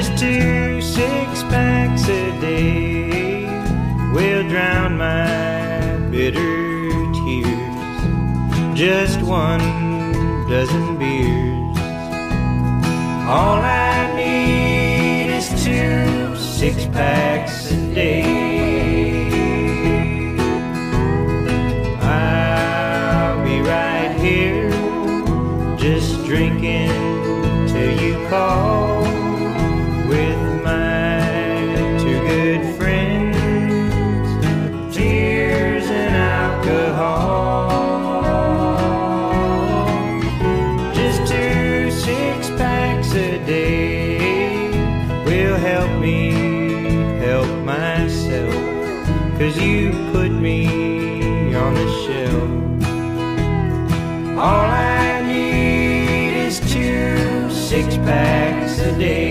Just 2 6-packs a day will drown my bitter tears. Just 1 dozen beers. All I need is 2 6-packs a day. I'll be right here, just drinking till you call, with my 2 good friends, tears and alcohol. Just 2 6-packs a day will help me help myself, 'cause you put me on the shelf. All I need is 2 6-packs a day.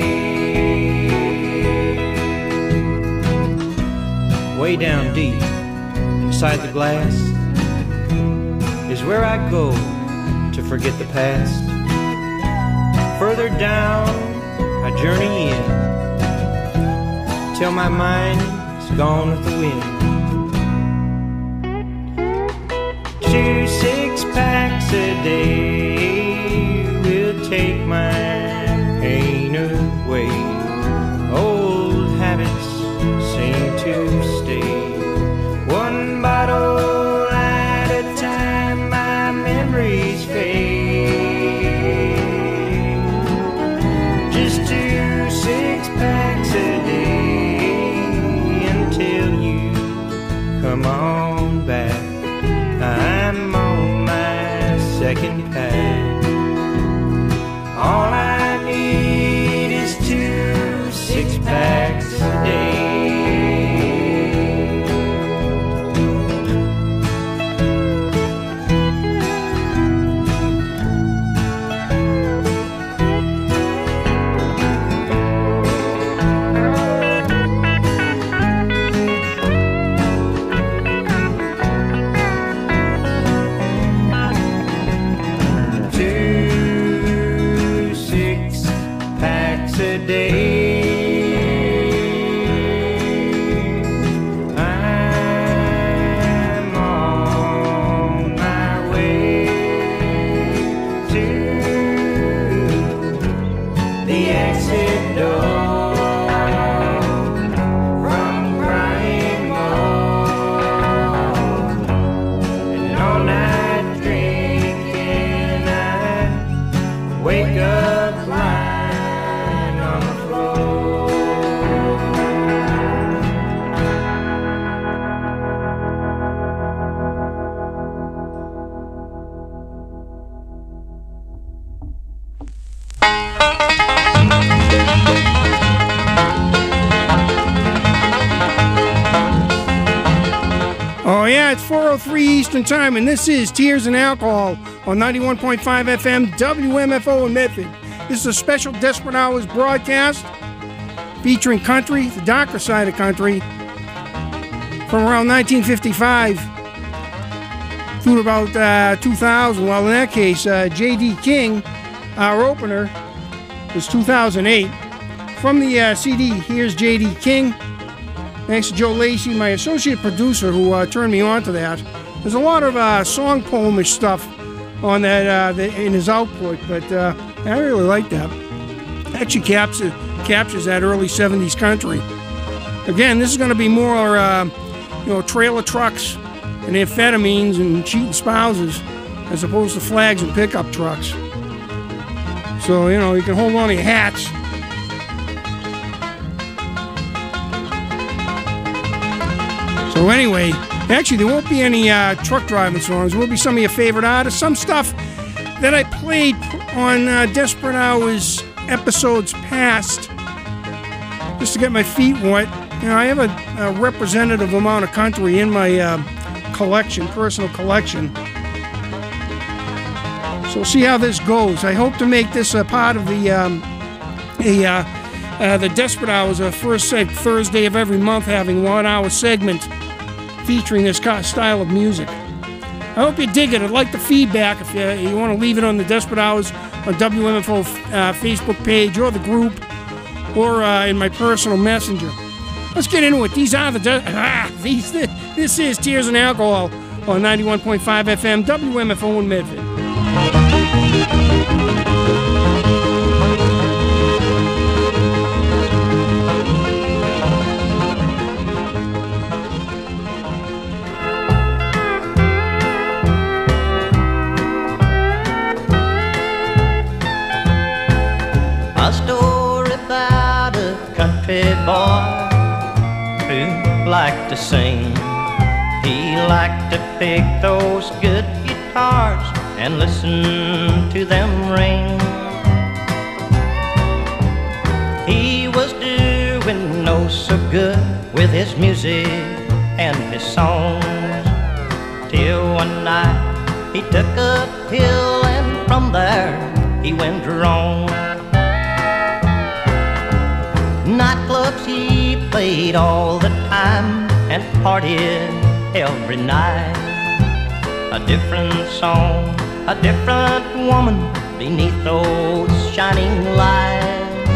Way down deep inside the glass is where I go to forget the past. Further down I journey in till my mind is gone with the wind. 2 6-packs a day will take my pain away. Old habits seem to stay. 1 bottle at a time, my memories fade. Just 2 6-packs a day until you come on back. I'm on my 2nd pack. All I need is 2 6-packs a day. Oh yeah, it's 4:03 Eastern Time, and this is Tears and Alcohol on 91.5 FM WMFO in Medford. This is a special Desperate Hours broadcast featuring country, the darker side of country, from around 1955 through about 2000. Well, in that case, J.D. King, our opener, was 2008. From the CD, here's J.D. King. Thanks to Joe Lacey, my associate producer, who turned me on to that. There's a lot of song poemish stuff on that in his output, but I really like that. Actually captures that early 70s country. Again, this is going to be more, trailer trucks and amphetamines and cheating spouses as opposed to flags and pickup trucks. So, you can hold on to your hats. So anyway, actually there won't be any truck driving songs. There will be some of your favorite artists, some stuff that I played on Desperate Hours episodes past, just to get my feet wet. I have a representative amount of country in my personal collection. So we'll see how this goes. I hope to make this a part of the Desperate Hours, first Thursday of every month, having 1 hour segment featuring this style of music. I hope you dig it. I'd like the feedback. If you want to leave it on the Desperate Hours on WMFO Facebook page or the group, or in my personal messenger. Let's get into it. This is Tears and Alcohol on 91.5 FM, WMFO in Medford. A story about a country boy who liked to sing. He liked to pick those good guitars and listen to them ring. He was doing oh so good with his music and his songs, till one night he took a pill and from there he went wrong. Nightclubs he played all the time and partied every night. A different song, a different woman beneath those shining lights.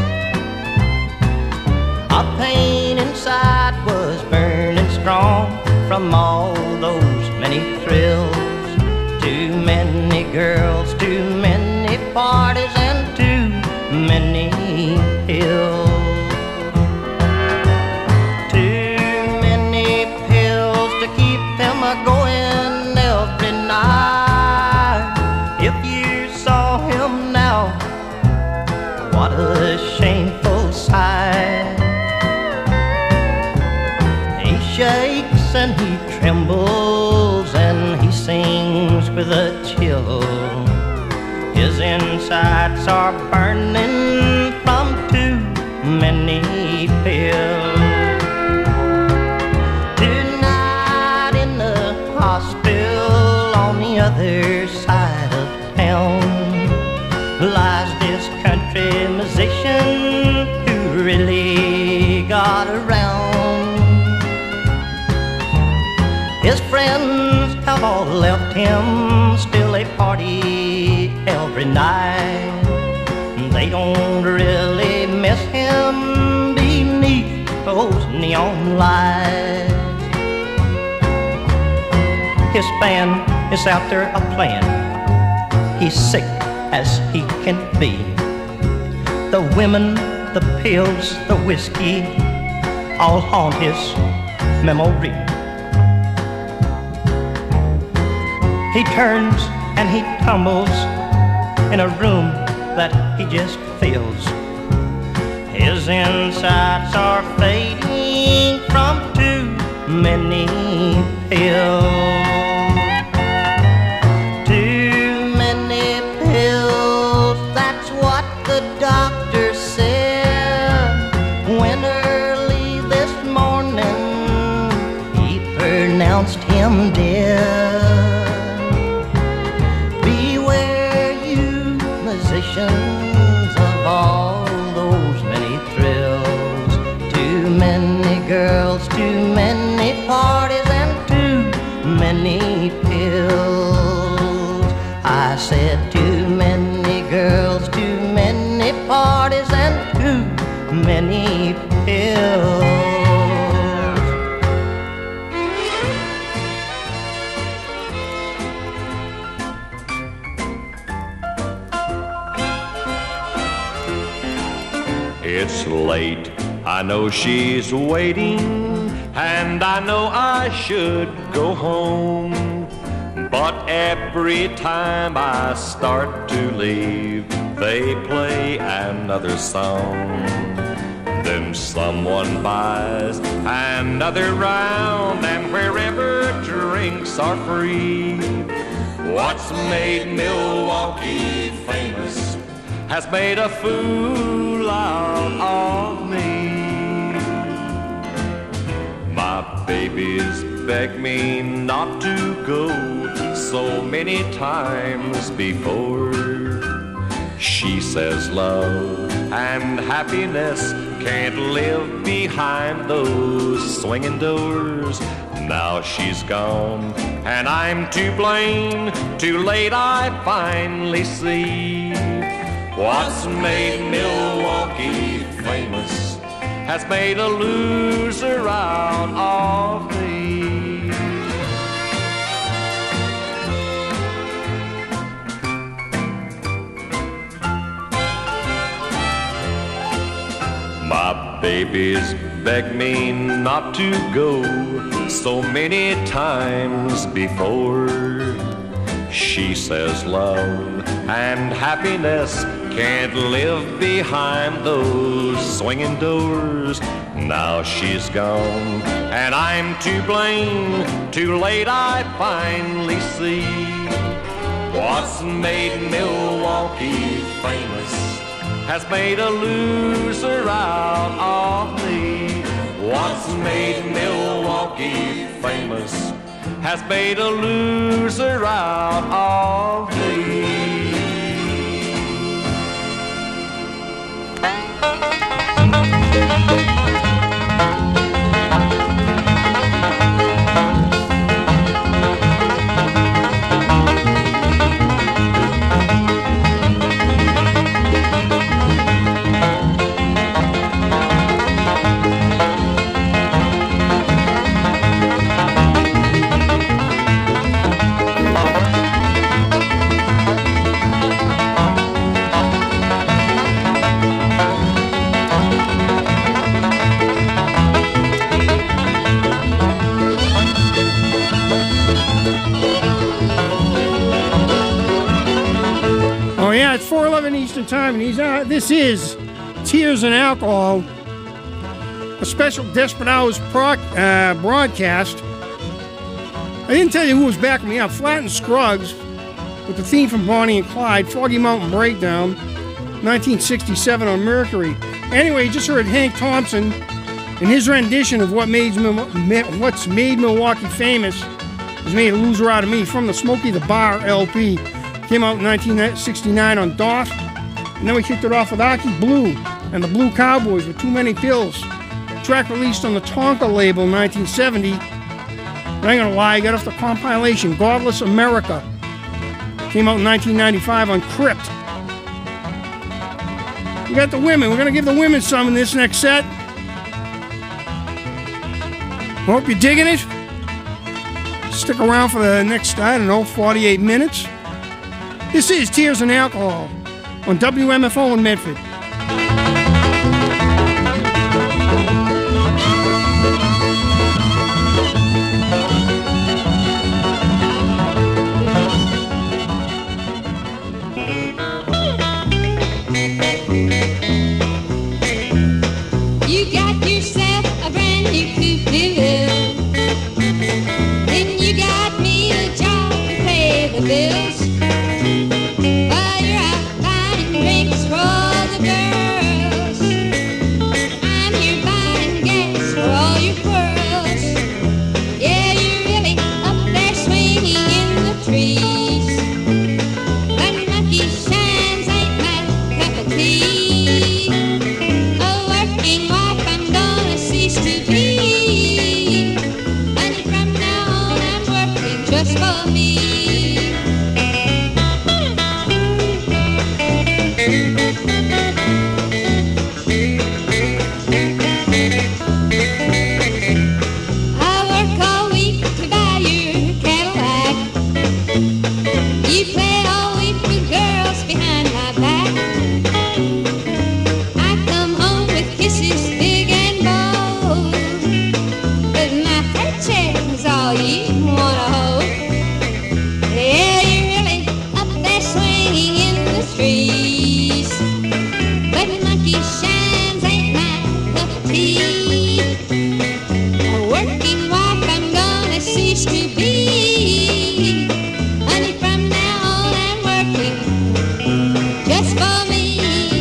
A pain inside was burning strong from all those many thrills. Too many girls, too many parties, and too many pills. Going every night. If you saw him now, what a shameful sight. He shakes and he trembles and he sings with a chill. His insides are burning from too many pills. Hospital on the other side of town lies this country musician who really got around. His friends have all left him, still they party every night. They don't really miss him beneath those neon lights. His band is out there a-playing. He's sick as he can be. The women, the pills, the whiskey all haunt his memory. He turns and he tumbles in a room that he just fills. His insides are fading from too many pills. The doctor said when early this morning he pronounced him dead. Beware you musicians of all those many thrills. Too many girls, too many parties, and too many pills. I said too many girls, too many parties, and too many pills. It's late, I know she's waiting, and I know I should go home. But every time I start to leave, they play another song. Then someone buys another round, and wherever drinks are free, what's made Milwaukee famous has made a fool out of me. My babies beg me not to go so many times before. She says love and happiness can't live behind those swinging doors. Now she's gone and I'm to blame. Too late I finally see What's made Milwaukee famous has made a loser out of me. My baby's begged me not to go so many times before. She says love and happiness can't live behind those swinging doors. Now she's gone and I'm to blame. Too late I finally see what's made Milwaukee famous has made a loser out of me. What's made Milwaukee famous has made a loser out of me. Oh yeah, it's 4:11 Eastern Time, and he's out. This is Tears and Alcohol, a special Desperate Hours broadcast. I didn't tell you who was backing me up. Flatt and Scruggs with the theme from Bonnie and Clyde, Foggy Mountain Breakdown, 1967 on Mercury. Anyway, you just heard Hank Thompson in his rendition of what's made Milwaukee famous has made a loser out of me from the Smokey the Bar LP. Came out in 1969 on DOF. And then we kicked it off with Aki Blue and the Blue Cowboys with Too Many Pills. Track released on the Tonka label in 1970. And I ain't gonna lie, I got off the compilation Godless America. Came out in 1995 on Crypt. We got the women. We're gonna give the women some in this next set. Hope you're digging it. Stick around for the next, 48 minutes. This is Tears and Alcohol on WMFO in Medford. You got yourself a brand new coupe de ville. Then you got me a job to pay the bills. While you're out buying drinks for all the girls, I'm here buying gas for all your quarrels. Yeah, you're really up there swinging in the trees. But monkey shines ain't my cup of tea. A working wife I'm gonna cease to be. And from now on I'm working just for me. I work all week to buy your Cadillac. You play all week with girls behind my back. I come home with kisses big and bold, but my paycheck is all you wanna hold. Yeah, you're really up there swinging in the trees, but monkey shines ain't my cup of tea. A working wife I'm gonna cease to be. Honey, from now on I'm working just for me.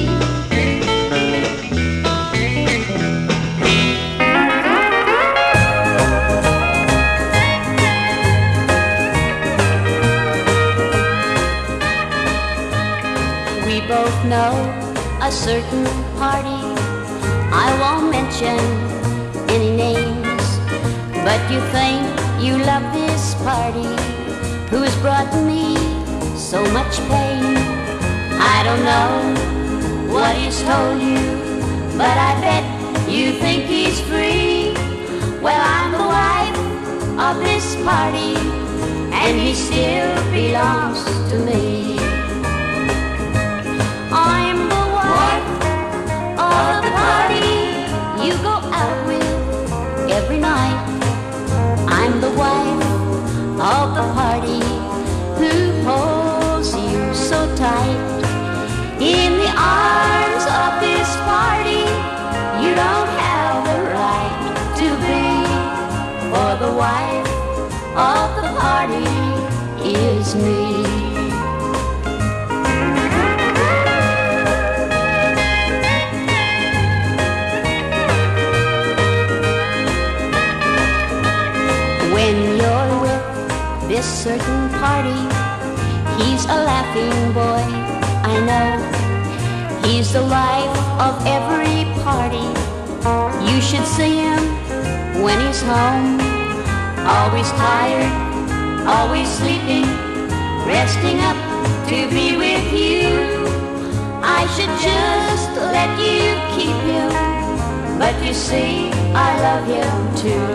We both know a certain party. I won't mention any names, but you think you love this party who's brought me so much pain. I don't know what he's told you, but I bet you think he's free. Well, I'm the wife of this party, and he still belongs to me. I'm the wife of the party you go out with every night. I'm the wife of the party who holds you so tight. In the arms of this party, you don't have the right to be, for the wife of the party is me. When you're with this certain party, he's a laughing boy, I know. He's the life of every party. You should see him when he's home, always tired, always sleeping, resting up to be with you. I should just let you keep him, but you see, I love him too.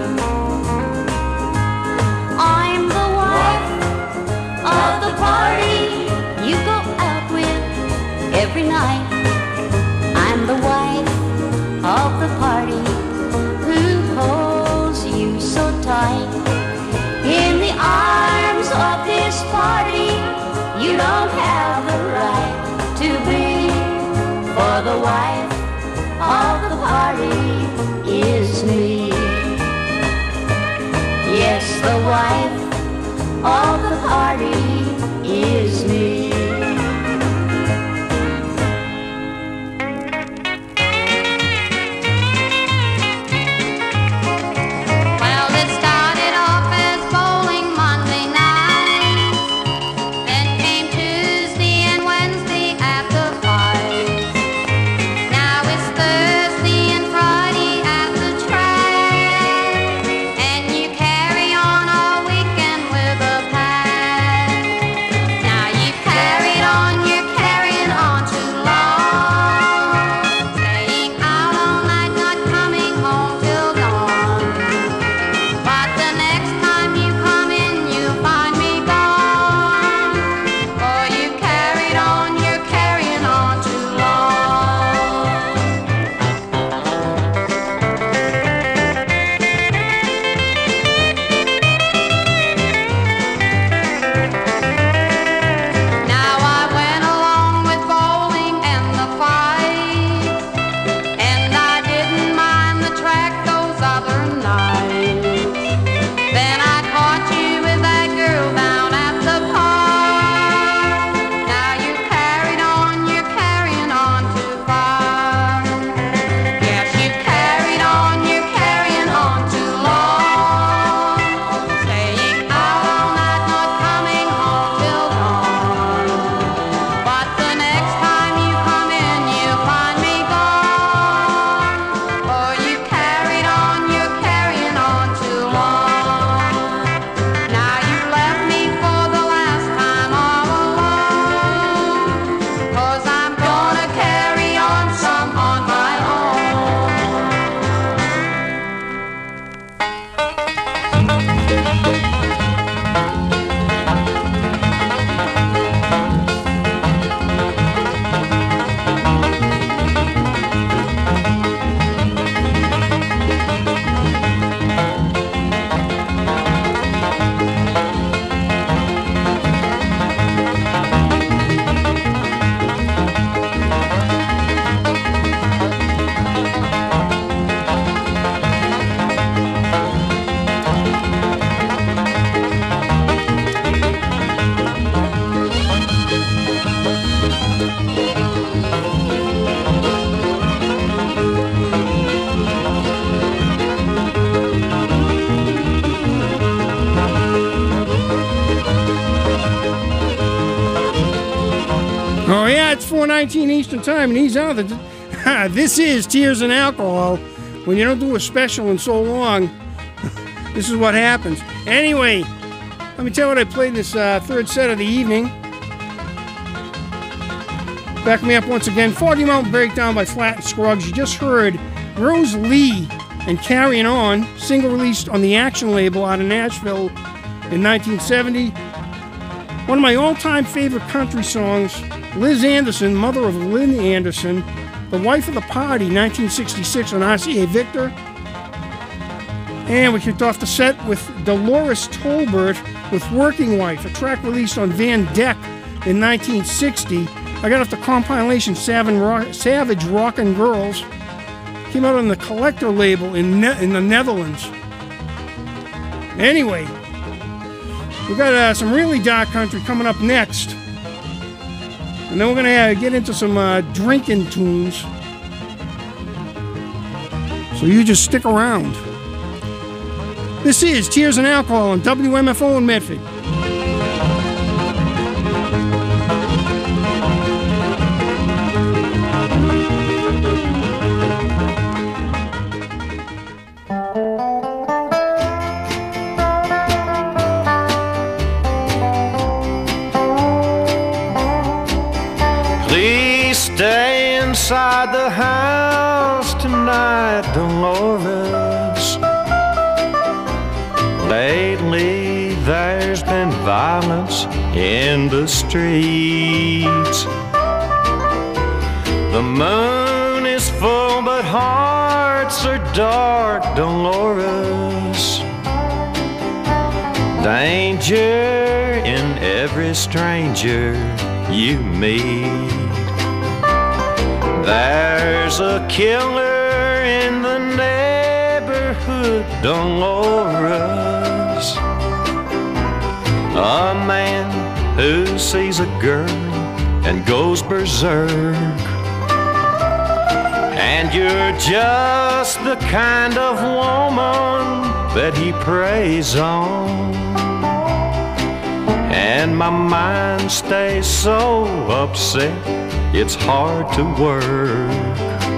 I'm the wife of the party you go out with every night. I'm the wife of the party who holds you so tight. In the arms of this party, you don't have the right to be, for the wife of the party is me. Yes, the wife of the party is me. Oh, yeah, it's 4:19 Eastern Time, and he's out. This is Tears and Alcohol. When you don't do a special in so long, this is what happens. Anyway, let me tell you what I played this third set of the evening. Back me up once again. 40 Mountain Breakdown by Flat and Scruggs. You just heard Rose Lee and Carrying On, single released on the Action label out of Nashville in 1970. One of my all-time favorite country songs, Liz Anderson, mother of Lynn Anderson, The Wife of the Party, 1966 on RCA Victor. And we kicked off the set with Dolores Tolbert with Working Wife, a track released on Van Dyck in 1960. I got off the compilation Savage Rockin' Girls. Came out on the Collector label in the Netherlands. Anyway, we got some really dark country coming up next. And then we're going to get into some drinking tunes. So you just stick around. This is Tears and Alcohol on WMFO in Medford. Please stay inside the house tonight, Dolores. Lately there's been violence in the streets. The moon is full but hearts are dark, Dolores. Danger in every stranger you meet. There's a killer in the neighborhood, Dolores. A man who sees a girl and goes berserk. And you're just the kind of woman that he preys on. And my mind stays so upset, it's hard to work.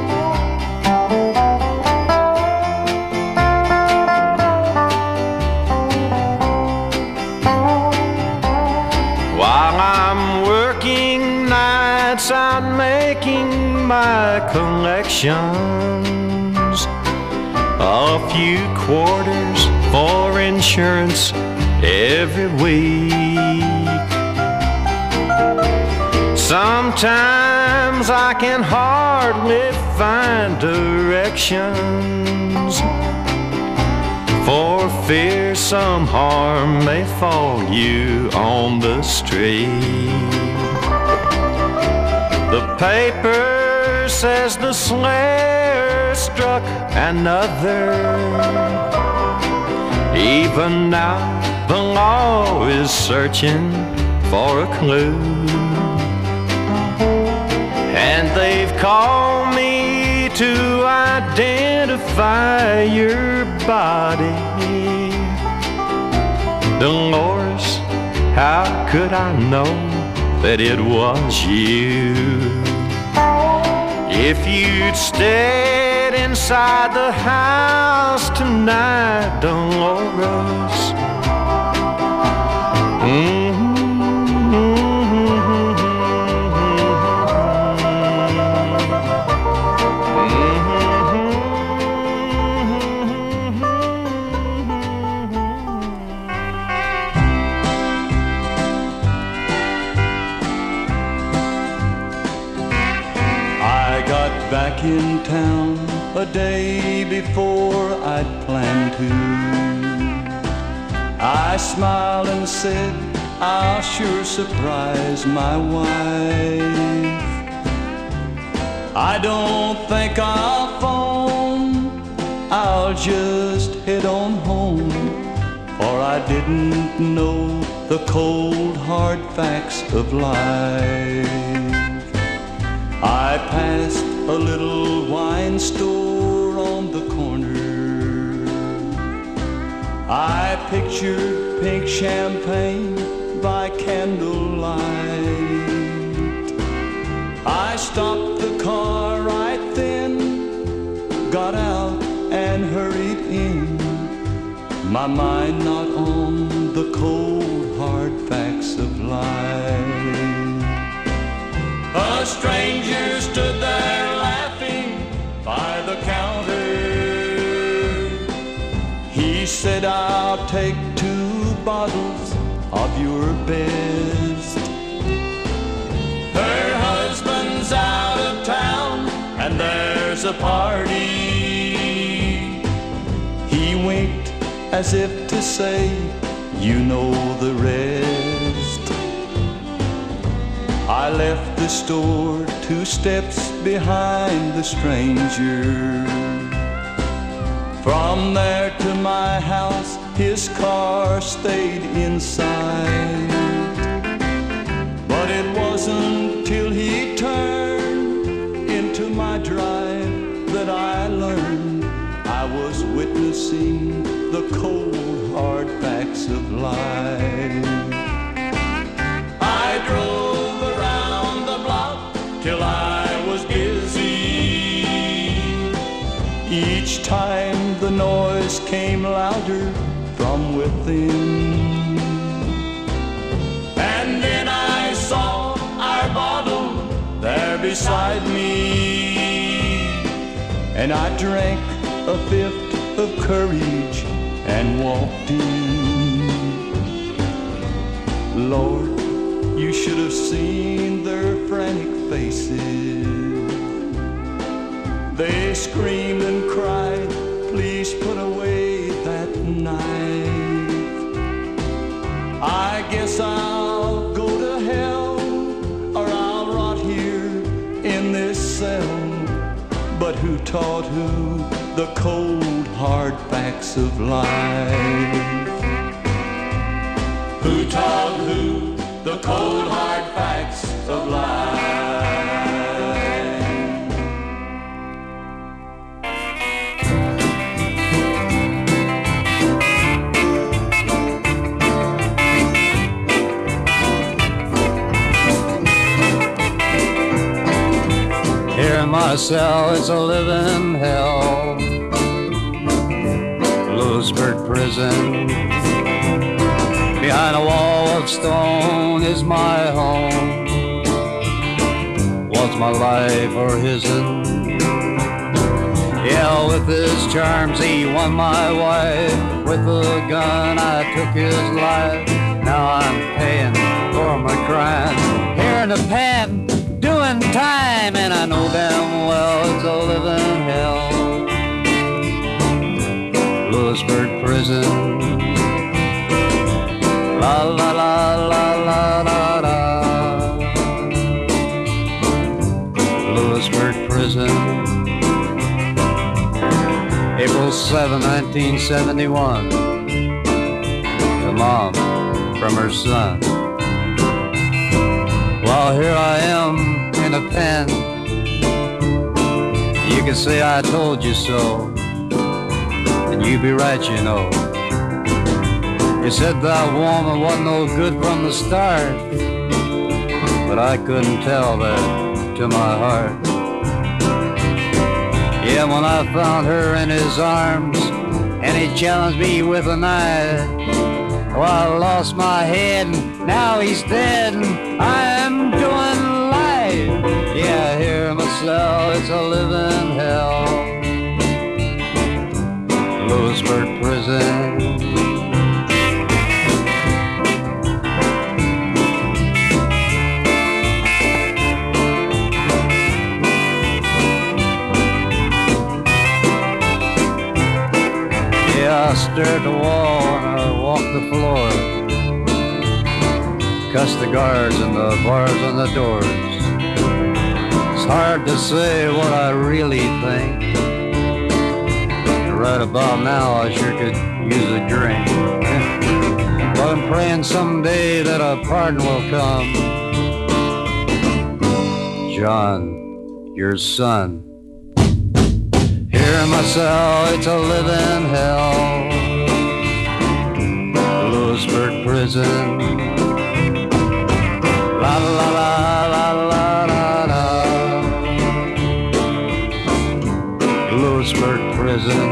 While I'm working nights out making my collections, a few quarters for insurance every week. Sometimes I can hardly find directions, for fear some harm may fall you on the street. The paper says the slayer struck another. Even now the law is searching for a clue. And they've called me to identify your body. Dolores, how could I know that it was you? If you'd stayed inside the house tonight, Dolores. Back in town a day before I'd planned to. I smiled and said, I'll sure surprise my wife. I don't think I'll phone, I'll just head on home, for I didn't know the cold hard facts of life. I passed a little wine store on the corner. I pictured pink champagne by candlelight. I stopped the car right then, got out and hurried in, my mind not on the cold hard facts of life. A stranger stood there laughing by the counter. He said, I'll take 2 bottles of your best. Her husband's out of town and there's a party. He winked as if to say, you know the rest. I left the store 2 steps behind the stranger. From there to my house, his car stayed inside. But it wasn't till he turned into my drive that I learned I was witnessing the cold, hard facts of life. I drove around the block till I was dizzy. Each time the noise came louder from within. And then I saw our bottle there beside me, and I drank a 5th of courage and walked in. Lord, you should have seen their frantic faces. They screamed and cried, please put away that knife. I guess I'll go to hell, or I'll rot here in this cell. But who taught who the cold, hard facts of life? Who taught who the cold, hard facts of life? Here in my cell is a living hell, Lewisburg prison. Behind a wall of stone is my home. Was my life or his'n? Yeah, with his charms he won my wife. With a gun I took his life. Now I'm paying for my crime. Here in the pen, doing time, and I know damn well it's a living hell. Lewisburg prison. La la la la la la la. Lewisburg prison. April 7, 1971. The mom from her son. Well, here I am in a pen. You can say I told you so, and you be right, you know. You said that woman wasn't no good from the start, but I couldn't tell that to my heart. Yeah, when I found her in his arms, and he challenged me with a knife, well, I lost my head, and now he's dead, and I'm doing life. Yeah, here in my cell, it's a living hell. Lewisburg prison. Yeah, I stare at the wall and I walk the floor. Cuss the guards and the bars on the doors. It's hard to say what I really think. Right about now I sure could use a drink. But I'm praying someday that a pardon will come. John, your son. Here in my cell, it's a living hell. Lewisburg prison. La la la la la la la. Lewisburg prison.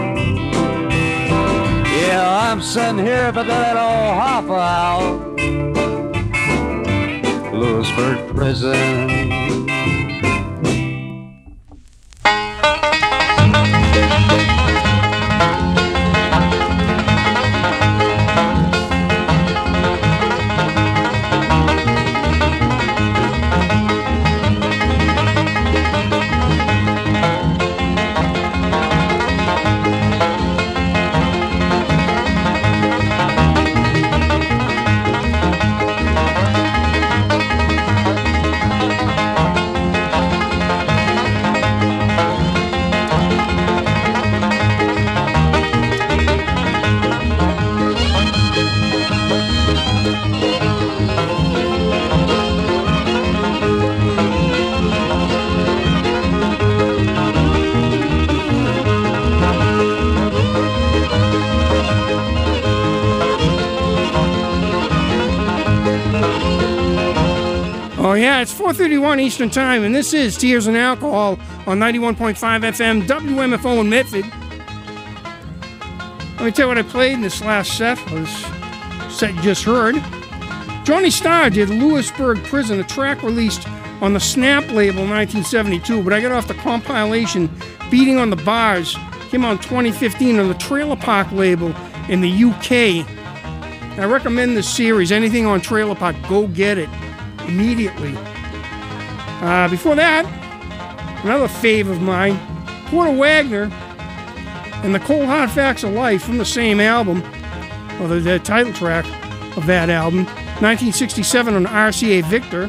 Yeah, I'm sitting here but that old hopper out. Lewisburg prison. It's 4:31 Eastern Time, and this is Tears and Alcohol on 91.5 FM, WMFO in Medford. Let me tell you what I played in this last set, or this set you just heard. Johnny Starr did Lewisburg Prison, a track released on the Snap label in 1972, but I got off the compilation Beating on the Bars, came out in 2015 on the Trailer Park label in the UK. I recommend this series. Anything on Trailer Park, go get it immediately. Before that, another fave of mine, Porter Wagner and the Cold Hard Facts of Life from the same album, or the title track of that album, 1967 on RCA Victor.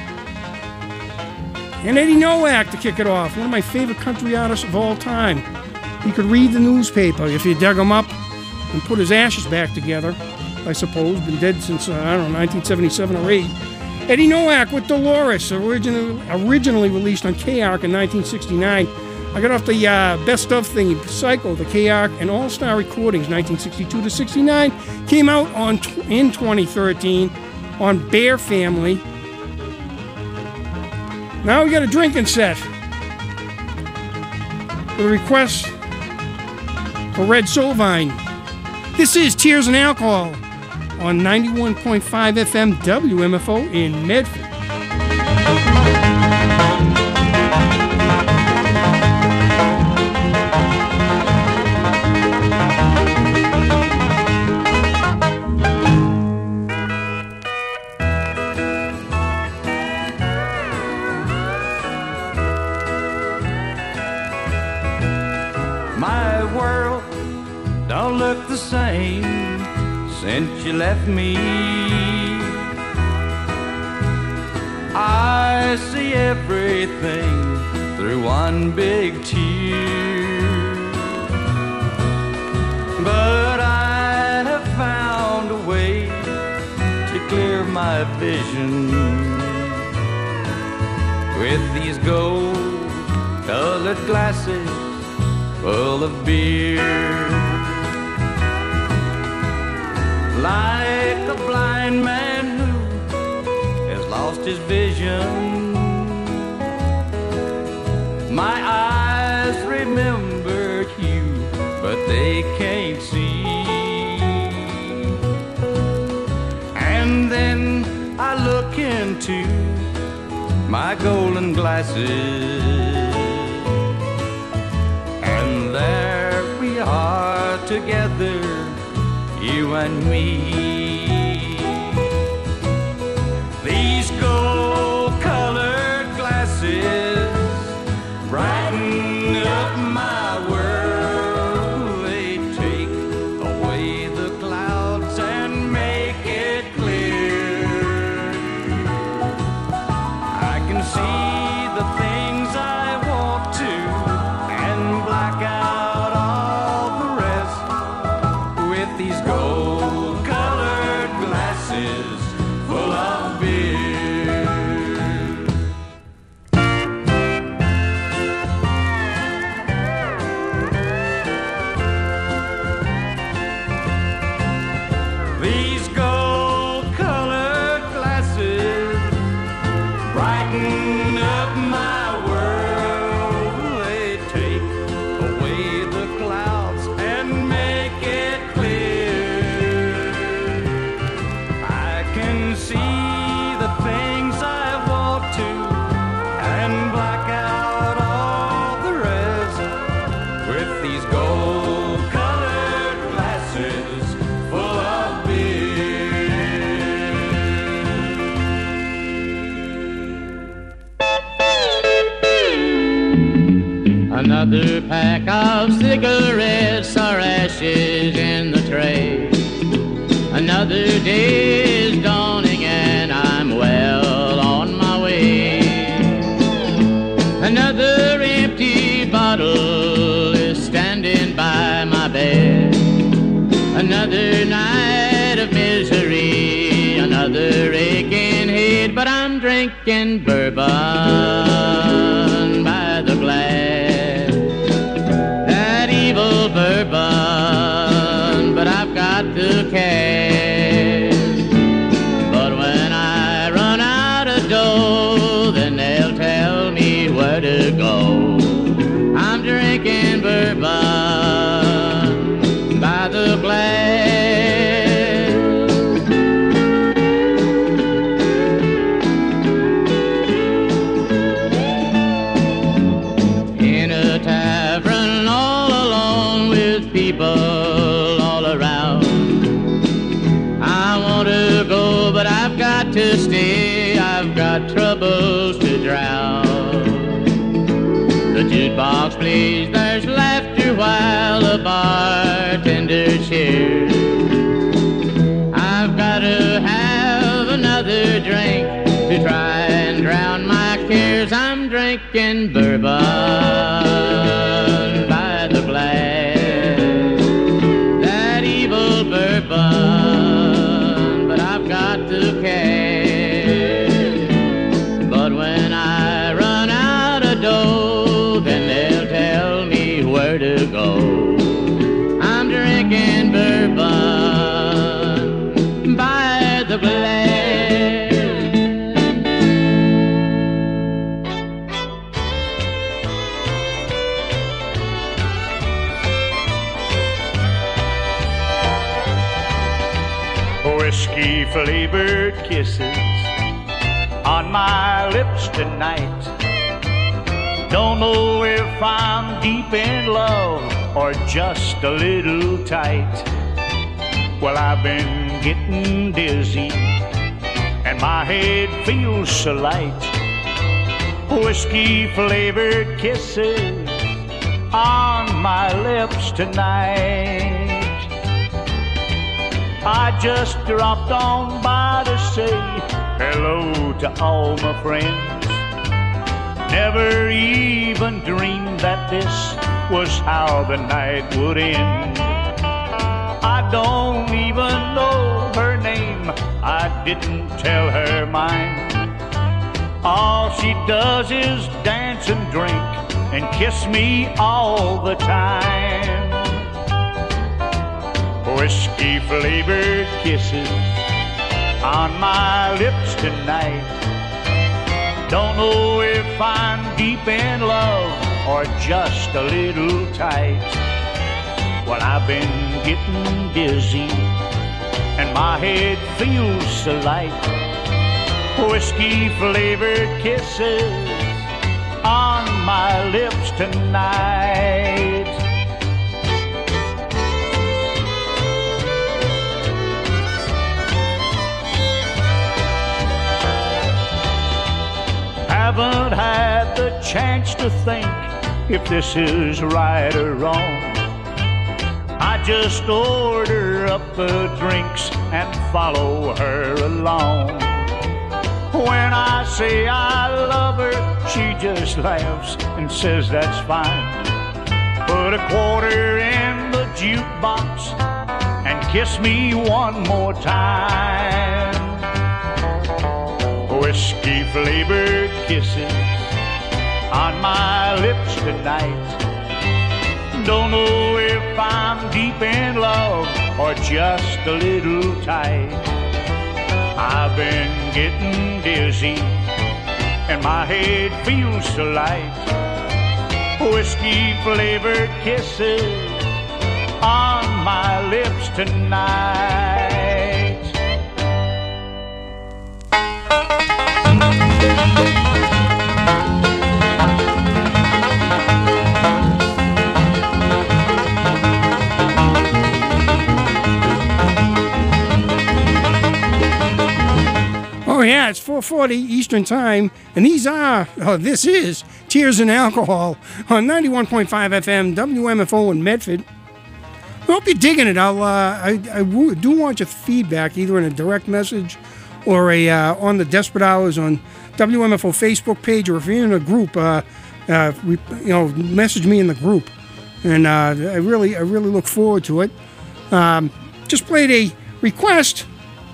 And Eddie Nowak to kick it off, one of my favorite country artists of all time. He could read the newspaper if you dug him up and put his ashes back together, I suppose. Been dead since, 1977 or 8. Eddie Nowak with Dolores, originally released on K-Ark in 1969. I got off the Best Of thing, Psycho, the K-Ark and All-Star Recordings, 1962 to 69. Came out in 2013 on Bear Family. Now we got a drinking set. With a request for Red Solvine. This is Tears and Alcohol on 91.5 FM WMFO in Medford. My world don't look the same since you left me. I see everything through one big tear, but I have found a way to clear my vision with these gold-colored glasses full of beer. Like a blind man who has lost his vision, my eyes remember you, but they can't see. And then I look into my golden glasses, and there we are together, you and me. These gold-colored glasses brighten up my world. They take away the clouds and make it clear. I can see the things I want to and black out all the rest with these gold-colored glasses full of beer. These gold-colored glasses brighten up my world. They take away the clouds and make it clear. I can see the things I want to and black out all the rest with these gold-colored glasses full of beer. Another pack of cigarettes are ashes in the tray. Another day is dawning and I'm well on my way. Another empty bottle is standing by my bed. Another night of misery, another aching head, but I'm drinking bourbon by the glass. That evil bourbon, but I've got the cash. But when I run out of dough, drinking bourbon by the glass. In a tavern all alone with people all around. I want to go, but I've got to stay. I've got troubles to drown. The jukebox plays, there's laughter while the bartender cheers. I've got to have another drink to try and drown my cares. I'm drinking bourbon by the glass, that evil bourbon, but I've got to cash. But when I run out of dough, then they'll tell me where to go. I'm drinking bourbon by the glass. Whiskey-flavored kisses on my lips tonight. Don't know if I'm deep in love or just a little tight. Well, I've been getting dizzy and my head feels so light. Whiskey-flavored kisses on my lips tonight. I just dropped on by to say hello to all my friends. Never even dreamed that this was how the night would end. I don't even know her name, I didn't tell her mine. All she does is dance and drink and kiss me all the time. Whiskey-flavored kisses on my lips tonight. Don't know if I'm deep in love or just a little tight. Well, I've been getting dizzy and my head feels so light. Whiskey-flavored kisses on my lips tonight. Haven't had the chance to think if this is right or wrong. I just order up the drinks and follow her along. When I say I love her, she just laughs and says that's fine. Put a quarter in the jukebox and kiss me one more time. Whiskey-flavored kisses on my lips tonight. Don't know if I'm deep in love or just a little tight. I've been getting dizzy and my head feels so light. Whiskey-flavored kisses on my lips tonight. Oh yeah, it's 4:40 Eastern Time, and this is Tears and Alcohol on 91.5 FM WMFO in Medford. I hope you're digging it. I do want your feedback, either in a direct message or on the Desperate Hours on WMFO Facebook page, or if you're in a group, message me in the group. And I really look forward to it. Just played a request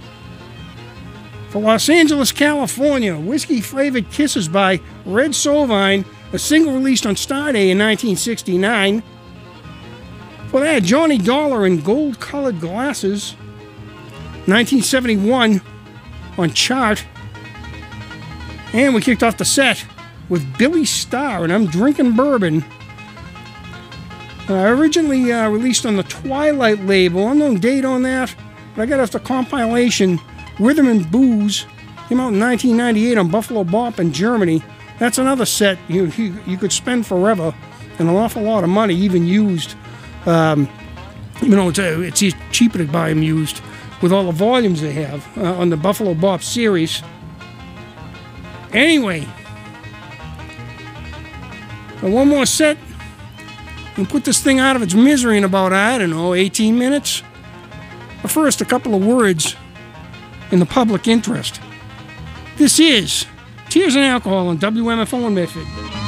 for Los Angeles, California, Whiskey-Flavored Kisses by Red Sovine, a single released on Starday in 1969. For that, Johnny Dollar in Gold-Colored Glasses, 1971 on Chart. And we kicked off the set with Billy Starr and I'm Drinking Bourbon, Originally released on the Twilight label. Unknown date on that, but I got off the compilation Rhythm and Booze. Came out in 1998 on Buffalo Bop in Germany. That's another set you could spend forever and an awful lot of money, even used. Even though it's cheaper to buy them used with all the volumes they have on the Buffalo Bop series. Anyway, one more set. And put this thing out of its misery in about, 18 minutes. But first, a couple of words in the public interest. This is Tears and Alcohol on WMFO in Medford.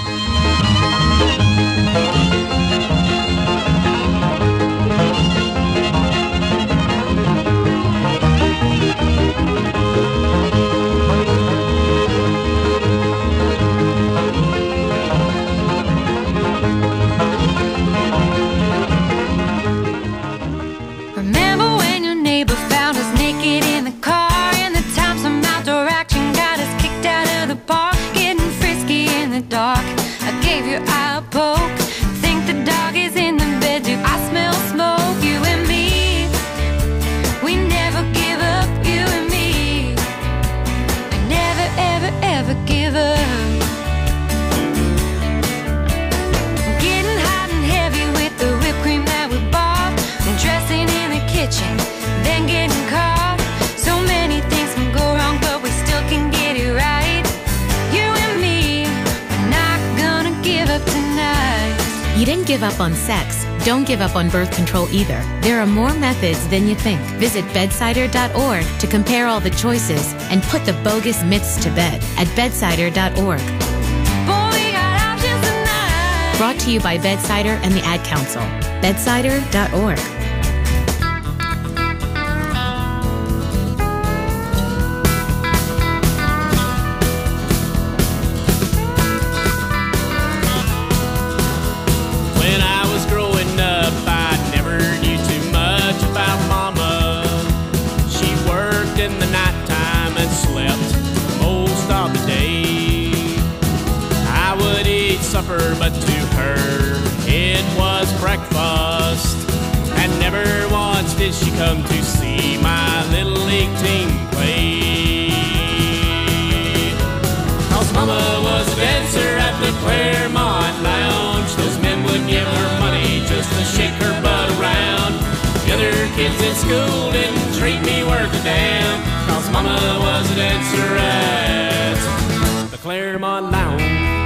You didn't give up on sex. Don't give up on birth control either. There are more methods than you think. Visit bedsider.org to compare all the choices and put the bogus myths to bed at bedsider.org. Brought to you by Bedsider and the Ad Council. bedsider.org. But to her it was breakfast, and never once did she come to see my little league team play. 'Cause Mama was a dancer at the Claremont Lounge. Those men would give her money just to shake her butt around. The other kids in school didn't treat me worth a damn, 'cause Mama was a dancer at the Claremont Lounge.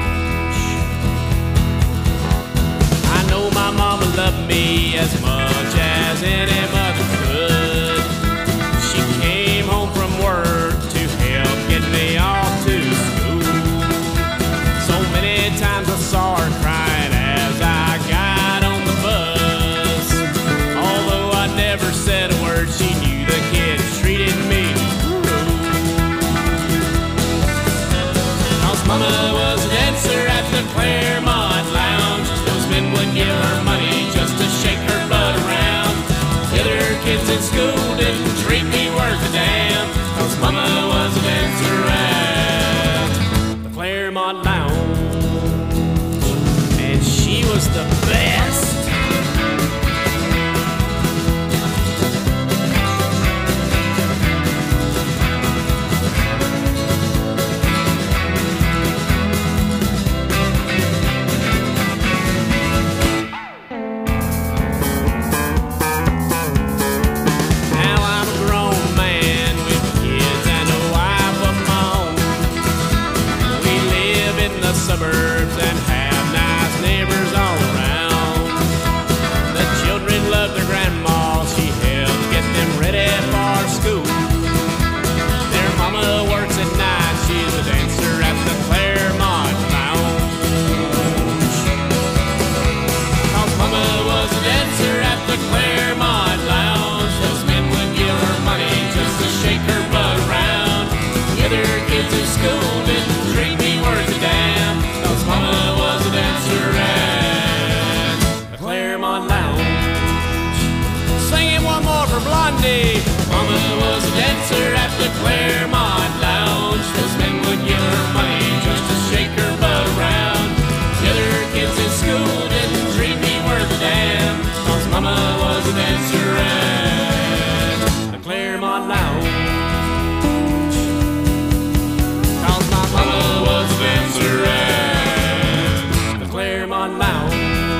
My mama loved me as much as any mother could. She came home from work to help get me off to school. So many times I saw her crying as I got on the bus. Although I never said a word, she knew the kids treated me cruel. 'Cause Mama was a dancer at the Claremont Lounge. Men would give her money just to shake her butt around. The other kids in school didn't treat me worth a damn, 'cause Mama was a dancer at the Claremont Lounge, and she was the best. Suburbs and have nice neighbors all around. bounce.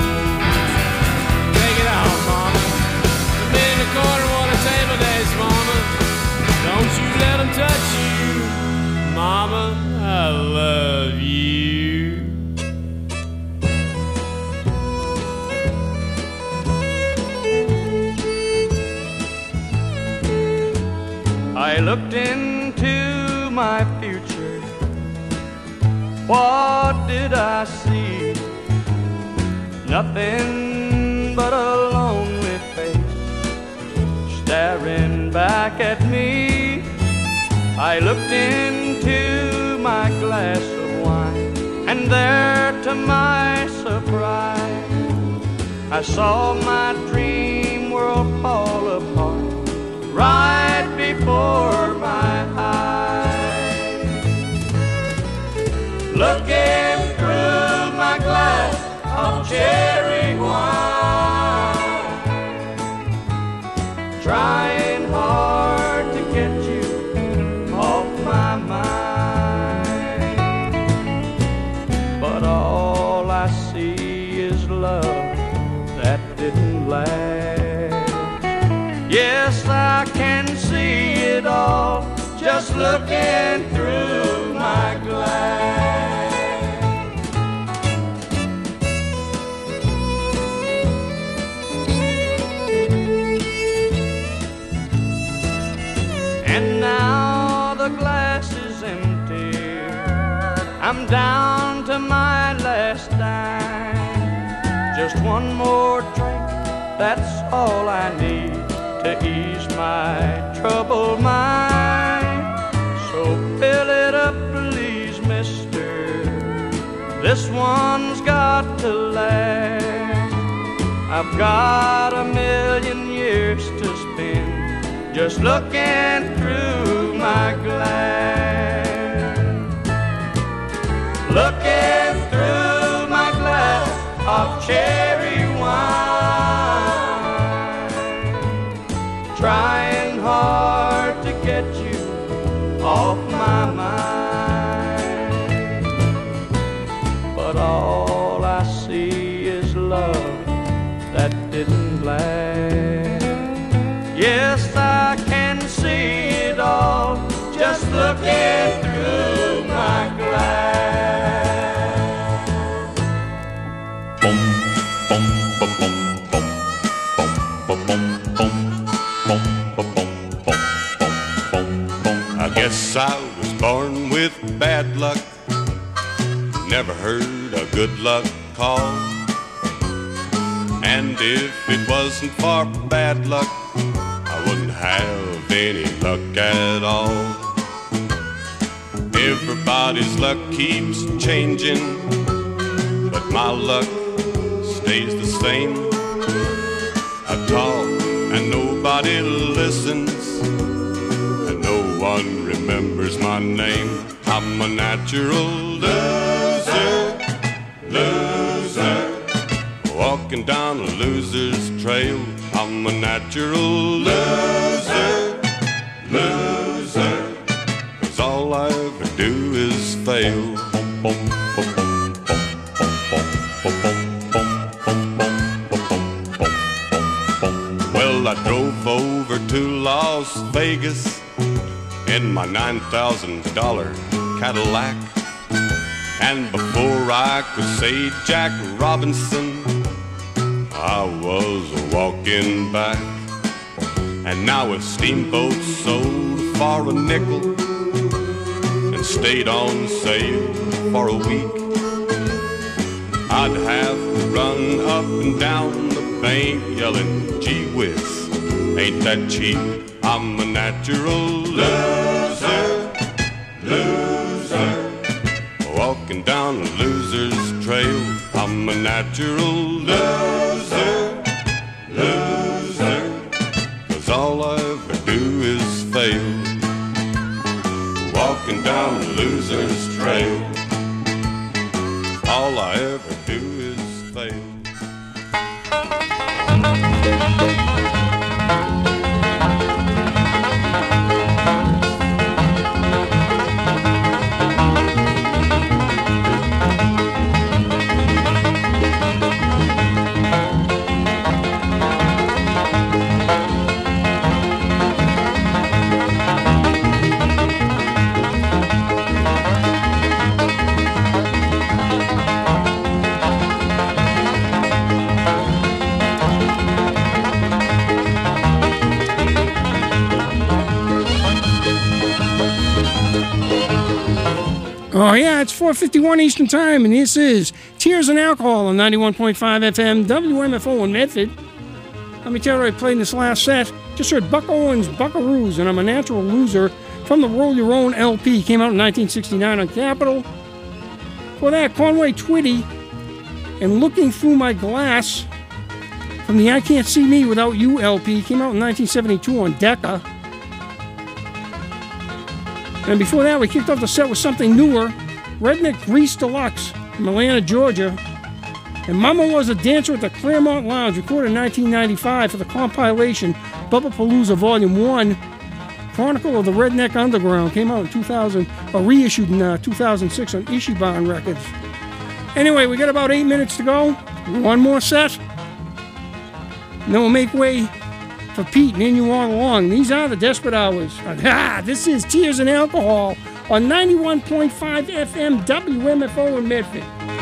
Take it off, mama. The men in the corner want a table dance, mama. Don't you let them touch you, mama. I love you. I looked into my future. What did I see? Nothing but a lonely face staring back at me. I looked into my glass of wine, and there to my surprise I saw my dream world fall apart right before my eyes. Looking through my glass of cherry wine, trying hard to get you off my mind, but all I see is love that didn't last. Yes, I can see it all just looking through my glass. And now the glass is empty. I'm down to my last dime. Just one more drink, that's all I need to ease my troubled mind. So fill it up, please, mister. This one's got to last. I've got 1,000,000 years to spend just looking through my glass. Looking through my glass of cherry wine, trying hard to get you off my mind, but all I see is love that didn't last. Yes, I can see it all just looking through my glass. Boom, boom, boom, boom, boom, boom, boom, boom. I guess I was born with bad luck. Never heard a good luck call. And if it wasn't for bad luck, I wouldn't have any luck at all. Everybody's luck keeps changing, but my luck stays the same. I talk and nobody listens, and no one remembers my name. I'm a natural loser, loser, walking down a loser's trail. I'm a natural loser, loser, 'cause all I ever do is fail. Well, I drove over to Las Vegas in my $9,000 Cadillac, and before I could say Jack Robinson, I was walking back. And now if steamboats sold for a nickel and stayed on sale for a week, I'd have to run up and down the bank yelling, gee whiz, ain't that cheap? I'm a natural loser, loser, walking down a loser's trail. I'm a natural loser, loser, 'cause all I ever do is fail. Walking down a loser's trail, all I ever do is fail. Oh, yeah, it's 4:51 Eastern Time, and this is Tears and Alcohol on 91.5 FM, WMFO in Medford. Let me tell you, I played in this last set. Just heard Buck Owens' Buckaroos, and I'm a Natural Loser from the Roll Your Own LP. Came out in 1969 on Capitol. For that, Conway Twitty and Looking Through My Glass from the I Can't See Me Without You LP. Came out in 1972 on Decca. And before that, we kicked off the set with something newer. Redneck Grease Deluxe from Atlanta, Georgia. And Mama Was a Dancer at the Claremont Lounge, recorded in 1995 for the compilation Bubba Palooza Volume 1. Chronicle of the Redneck Underground came out in 2000, or reissued in 2006 on Ichiban Records. Anyway, we got about 8 minutes to go. One more set. And then we'll make way for Pete and in you all along. These are the Desperate Hours. This is Tears and Alcohol on 91.5 FM WMFO in Medford.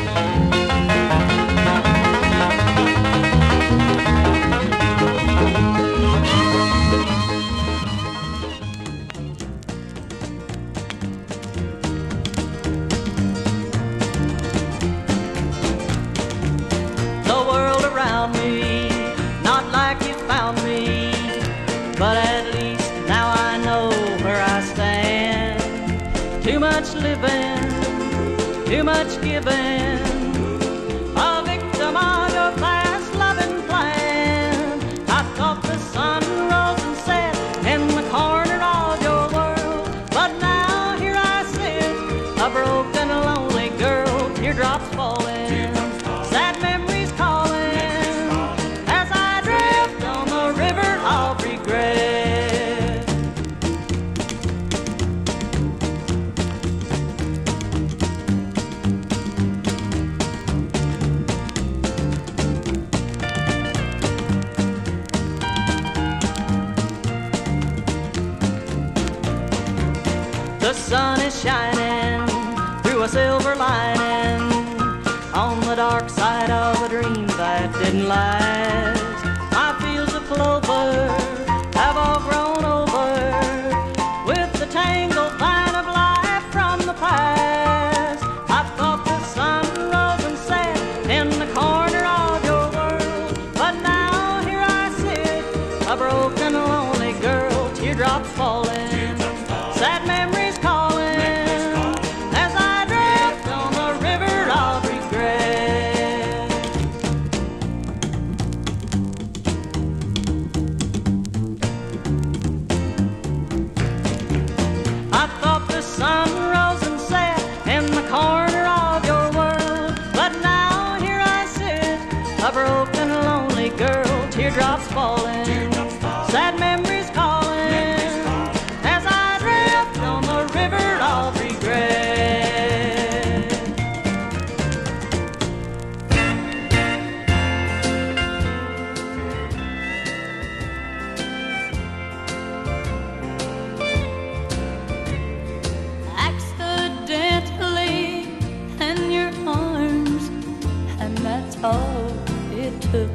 The world around me, not like you found me, but at least now I know where I stand. Too much living, too much giving, a victim of your fast loving plan. I thought the sun rose and set in the corner of your world, but now here I sit, a broken, lonely girl, teardrops falling, sad memories calling, as I drift on the river of regret. The sun is shining through a silver lining on the dark side of a dream that didn't last. My fields of clover have all grown over with the tangled vine of life from the past. I thought the sun rose and set in the corner of your world, but now here I sit, a broken, lonely girl, teardrops falling, sad memories calling, as I drift on the river of regret. I thought the sun rose and set in the corner of your world, but now here I sit, a broken, lonely girl, teardrops falling, sad memories calling, as I drift on the river of regret. Accidentally in your arms, and that's all it took.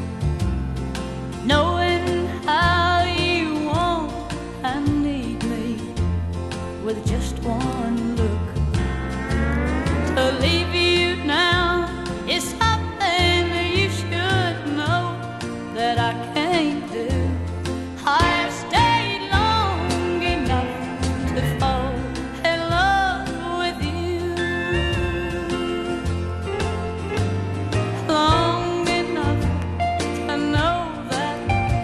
Knowing how you want and need me with just one look. To leave you now is something that you should know that I can't do. I've stayed long enough to fall in love with you, long enough to know that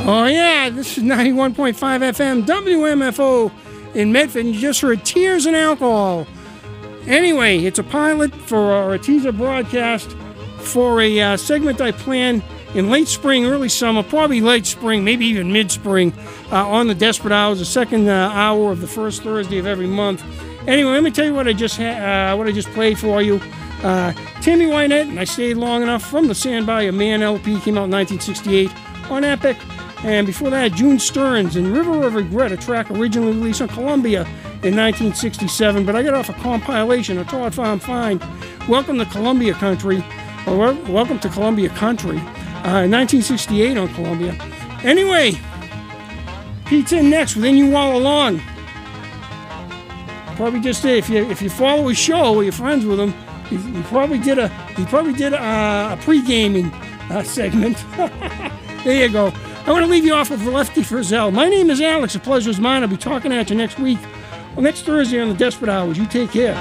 Oh, yeah, this is 91.5 FM, WMFO in Medford, and you just heard Tears and Alcohol. Anyway, it's a pilot for a teaser broadcast for a segment I plan in late spring, early summer, probably late spring, maybe even mid-spring, on the Desperate Hours, the second hour of the first Thursday of every month. Anyway, let me tell you what I just played for you. Tammy Wynette, and I Stayed Long Enough, from the Sandby of Man LP, came out in 1968 on Epic. And before that, June Stearns and River of Regret, a track originally released on Columbia in 1967, but I got off a compilation, a Todd Farm find, Welcome to Columbia Country, or Welcome to Columbia Country, 1968 on Columbia. Anyway, Pete's in next with In You All Along. Probably just if you follow his show or you're friends with him, he probably did a pre-gaming segment. There you go. I want to leave you off with Lefty Frizzell. My name is Alex. The pleasure is mine. I'll be talking at you next week, well, next Thursday on the Desperate Hours. You take care.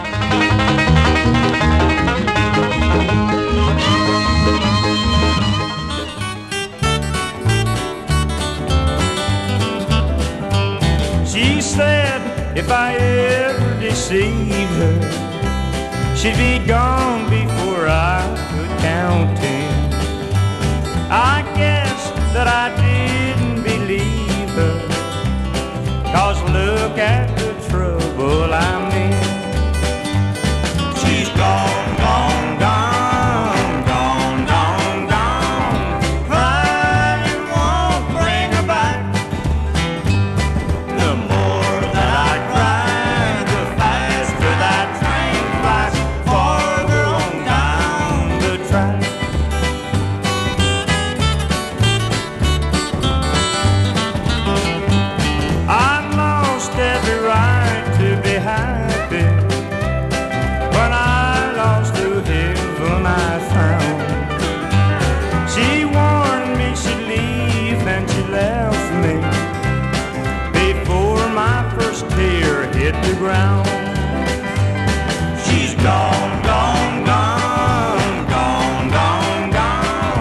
She said if I ever deceived her, she'd be gone before I could count 10. I guess that I didn't believe her, 'cause look at the trouble I'm in. She's gone, gone, gone, gone, gone, gone. Crying won't bring her back. The more that I cry, the faster that train flies farther on down the track. I lost every right to be happy. When I lost the heaven I found. She warned me she'd leave and she left me before my first tear hit the ground.